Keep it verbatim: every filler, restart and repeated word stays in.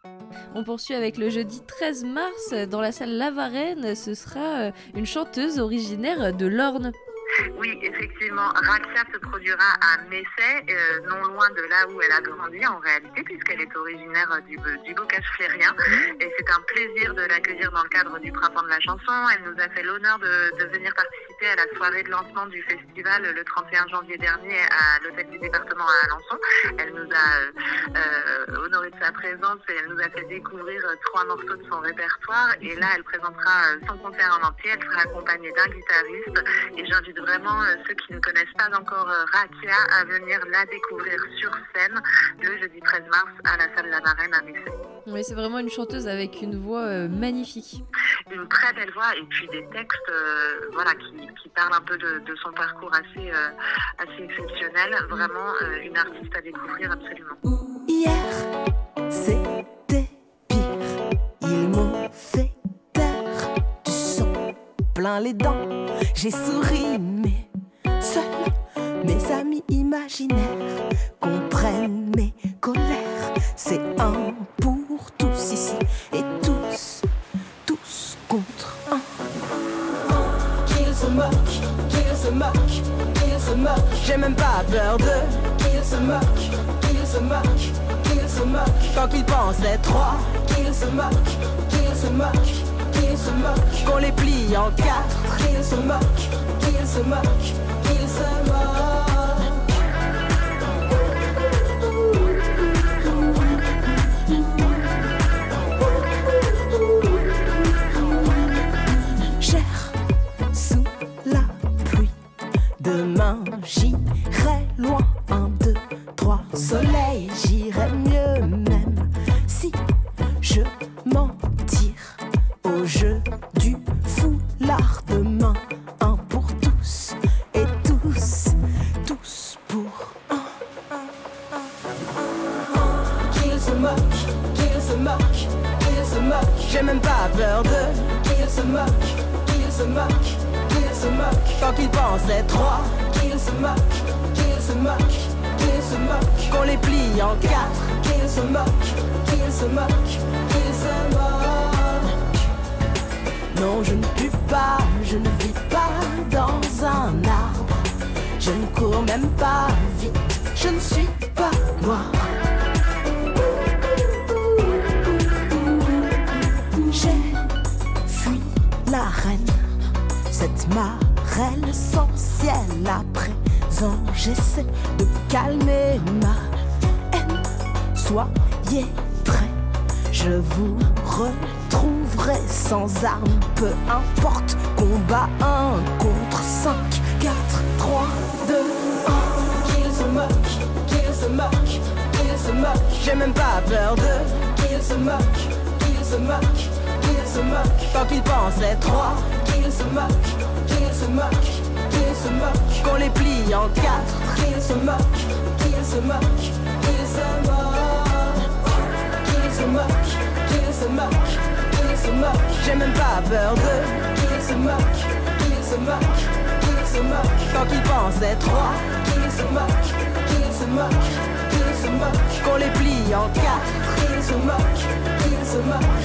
On poursuit avec le jeudi treize mars dans la salle La Varenne. Ce sera une chanteuse originaire de l'Orne. Oui, effectivement, Rakia se produira à Messey, euh, non loin de là où elle a grandi en réalité, puisqu'elle est originaire du, du bocage flérien. Et c'est un plaisir de l'accueillir dans le cadre du Printemps de la chanson. Elle nous a fait l'honneur de, de venir participer à la soirée de lancement du festival le trente et un janvier dernier à l'hôtel du département à Alençon. Elle nous a euh, honoré de sa présence et elle nous a fait découvrir trois morceaux de son répertoire. Et là, elle présentera son concert en entier. Elle sera accompagnée d'un guitariste. Et j'invite vraiment euh, ceux qui ne connaissent pas encore euh, Rakia à venir la découvrir sur scène le jeudi treize mars à la salle La Varenne à Messey. Oui, c'est vraiment une chanteuse avec une voix euh, magnifique. Une très belle voix et puis des textes euh, voilà, qui, qui parlent un peu de, de son parcours assez, euh, assez exceptionnel. Vraiment euh, une artiste à découvrir absolument. Hier, c'était pire. Ils m'ont fait taire du sang plein les dents. J'ai souri, mais seuls mes amis imaginaires comprennent mes colères. C'est un pour tous ici et tous, tous contre un. Qu'ils se moquent, qu'ils se moquent, qu'ils se moquent. J'ai même pas peur d'eux. Qu'ils se moquent, qu'ils se moquent, qu'ils se moquent. Quand ils pensaient trois, qu'ils se moquent, qu'ils se moquent. Qu'ils se moquent, qu'on les plie en quatre. Qu'ils se moquent, qu'ils se moquent, qu'ils se moquent. Cher sous la pluie, demain j'irai loin. Un, deux, trois, soleil, j'irai mieux même si je m'en tire. Au jeu du foulard demain, un pour tous et tous, tous pour un. Qu'ils se moquent, qu'ils se moquent, qu'ils se moquent. J'ai même pas peur d'eux. Qu'ils se moquent, qu'ils se moquent, qu'ils se moquent. Quand ils pensaient trois, qu'ils se moquent, qu'ils se moquent, qu'ils se moquent. Qu'on les plie en quatre. Qu'ils se moquent, qu'ils se moquent, qu'ils se moquent. Non, je ne pue pas, je ne vis pas dans un arbre. Je ne cours même pas vite, je ne suis pas noire. J'ai fui la reine, cette marelle sans ciel. À présent, j'essaie de calmer ma haine. Soyez prêts, je vous retrouverai sans armes, peu importe. Combat un contre cinq, quatre, trois, deux, un. Qu'ils se moquent, qu'ils se moquent, qu'ils se moquent. J'ai même pas peur d'eux. Qu'ils se moquent, qu'ils se moquent, qu'ils se moquent. Quand ils pensaient trois, qu'ils se moquent, qu'ils se moquent, qu'ils se moquent. Qu'on les plie en quatre. Qu'ils se moquent, qu'ils se moquent, qu'ils se moquent. Qu'ils se moquent, qu'ils se moquent, qu'ils se moquent. J'ai même pas peur d'eux. Qu'ils se moquent, qu'ils se moquent, qu'ils se moquent. Quand ils pensaient trois, qu'ils se moquent, qu'ils se moquent, qu'ils se moquent. Qu'on les plie en quatre. Qu'ils se moquent, qu'ils se moquent.